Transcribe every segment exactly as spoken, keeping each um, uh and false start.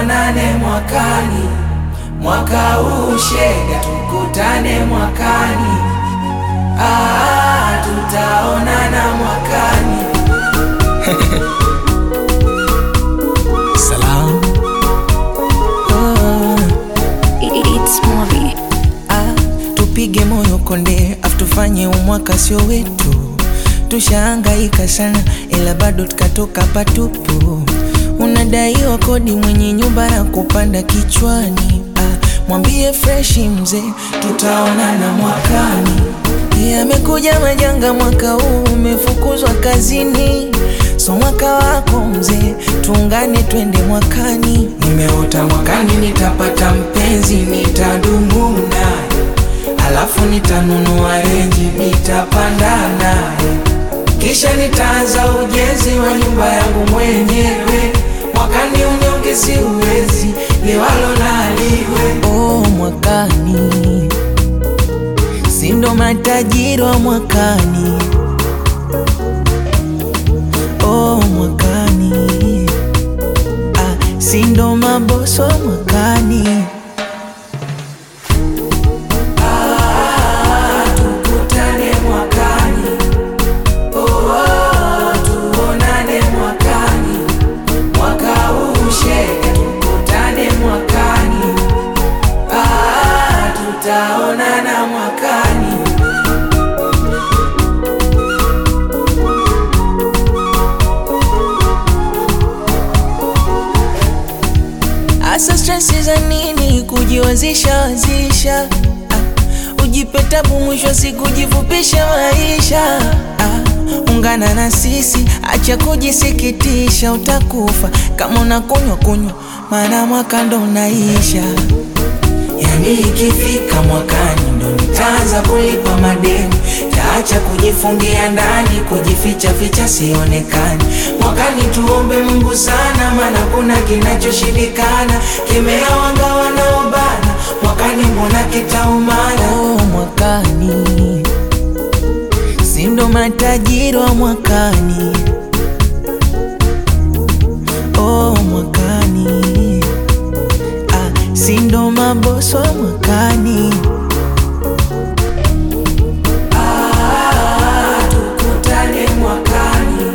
tuonane mwakani, mwaka huu shega tukutane mwakani. Ah, tutaonana mwakani. Salam. Oh. It's movie. Ah, tupige moyo konde, afu tufanye umwaka sio wetu. Tushahangaika sana ila bado tukatoka patupu. Unadaiwa kodi, mwenye nyumba na kupanda kichwani. Ah, mwambie freshi mzee, tutaonana mwakani. Yamekuja majanga, mwaka huu umefukuzwa kazini. So mwaka wako mzee, tuungane twende mwakani. Nimeota mwakani nitapata mpenzi, nitadumu naye, alafu nitanunua renji, nitapanda naye, kisha nitaanza ujenzi wa nyumba yangu mwenyewe. Mwakani unyonge siuwezi, liwalo na liwe. Oh, mwakani sindo matajiri wa mwakani. Oh, mwakani ah, sindo maboso wa mwakani. Ah, tukutane mwakani. Oh, tuonane mwakani, mwaka huu shega tukutane mwakani. Ah, tutaonana mwakani. Asa stressi za nini kujiwazisha wazisha, ah, ujipe tabu mwisho siku jifupisha maisha. Ah, ungana na sisi, acha kujisikitisha, utakufa kama unakunywa kunywa, maana mwaka ndo unaisha. Yani ikifika mwakani ndo nitaanza kulipa madeni, taacha kujifungia ndani, kujificha ficha sionekani. Mwakani tuombe Mungu sana, maana kuna kinachoshindikana, kemea wanga wanaobana, mwakani mbona kitaumana. Oh, mwakani sindo matajiri wa mwakani. Oh, mwakani ah, sindo maboso wa mwakani. Ah, tukutane mwakani.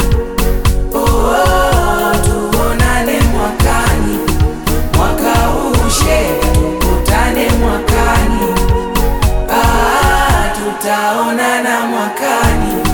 Oh, tuonane mwakani, mwaka huu shega tukutane mwakani. Ah, tutaonana mwakani.